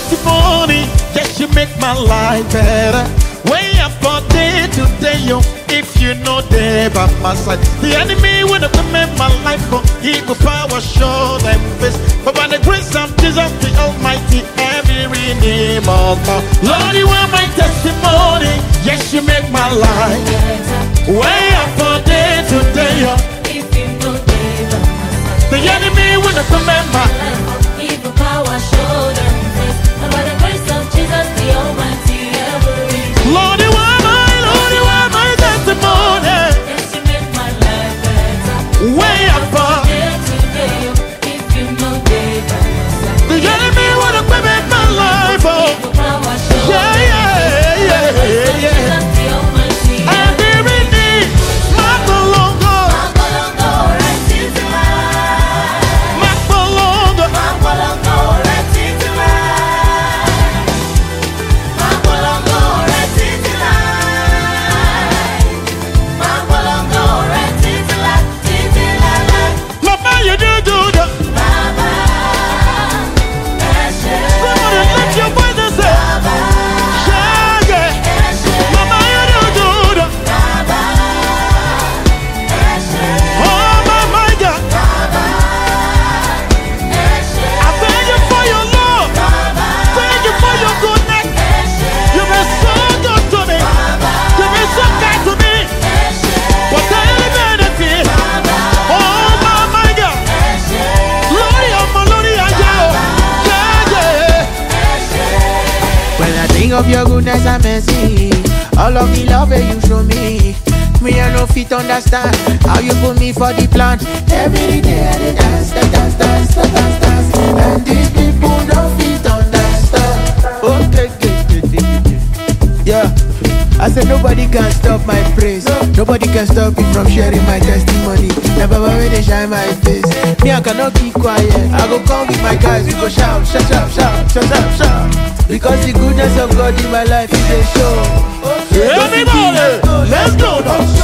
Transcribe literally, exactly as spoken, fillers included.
testimony. Yes, you make my life better. Way up for day to day, yo. If you know they by my side, the enemy would have made my life for evil power, show them face. But by the grace of Jesus, the Almighty, every name of my Lord, you are my testimony. Yes, you make my life way up for day to day, yo. If you know they by my side, the enemy would have made my life for evil power, show them face. But by the grace of Jesus, the Almighty, every Lord, you are my, Lord, you are my testimony. yes, you make my life better. Way up for Day to day, if you know they by my side, the enemy would have made my life. Oh, evil power, show yeah, them yeah, yeah, yeah, yeah. Jesus, the Almighty, And be redeemed, Makolongo, Makolongo, right into life. Makolongo, Makolongo, right into life. Makolongo, right into life. Makolongo, right into life, into life. Mama, you do good. Baba, Eshe. Somebody lift your voice and say, Baba, yeah, yeah. Eshe. Mama, you do good. Baba, Eshe. Oh, my, my God. Baba, Eshe. I thank you for your love. Baba, Thank you for your goodness. Eshe. You've been so good to me. You've been so kind to me. Eshe. For daily benefit. Oh, my, my God. Eshe. Glory of my Lord, yeah, yeah, yeah. When I think of your goodness and mercy, all of the love that you show me, me I no fit understand how you put me for the plan. Every day I dey dance, dance, dance, dance, dance, dance, and these people don't fit understand. Okay, okay, okay, okay. Yeah. I said nobody can stop my praise. Nobody can stop me from sharing my testimony. Never when they shine my face. Me I cannot keep quiet. I go come with my guys. We go shout, shout, shout, shout, shout, shout, shout. Because the goodness of God in my life is a show. Everybody, let's go now.